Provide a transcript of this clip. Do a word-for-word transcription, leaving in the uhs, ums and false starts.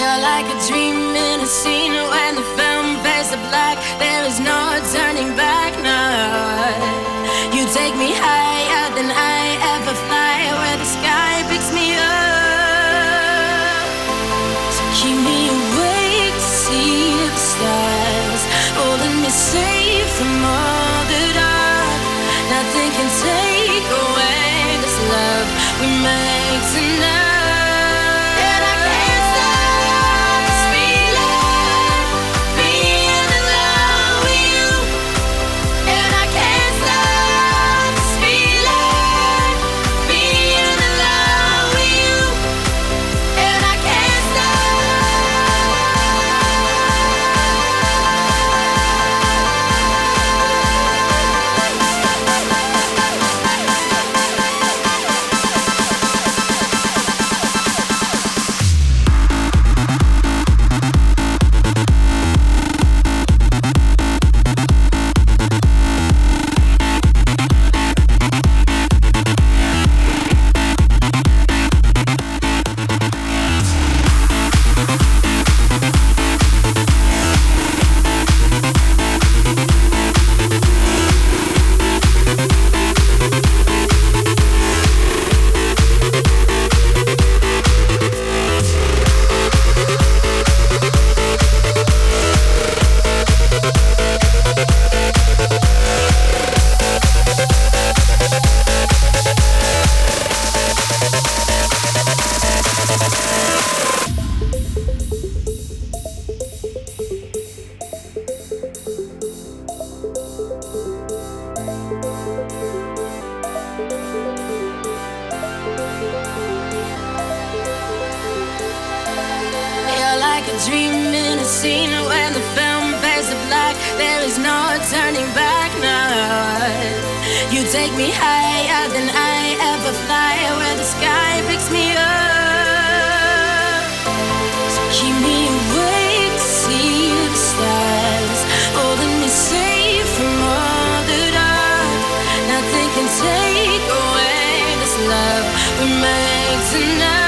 You're like a dream in a scene when the film fades to black. There is no turning back now. You take me higher than I ever fly, where the sky picks me up. So keep me awake to see the stars, holding me safe from all the dark. Nothing can take away this love we make tonight. Dream in a scene when the film fades to black. There is no turning back now. You take me higher than I ever fly, where the sky picks me up. So keep me awake to see the stars, holding me safe from all the dark. Nothing can take away this love we make tonight.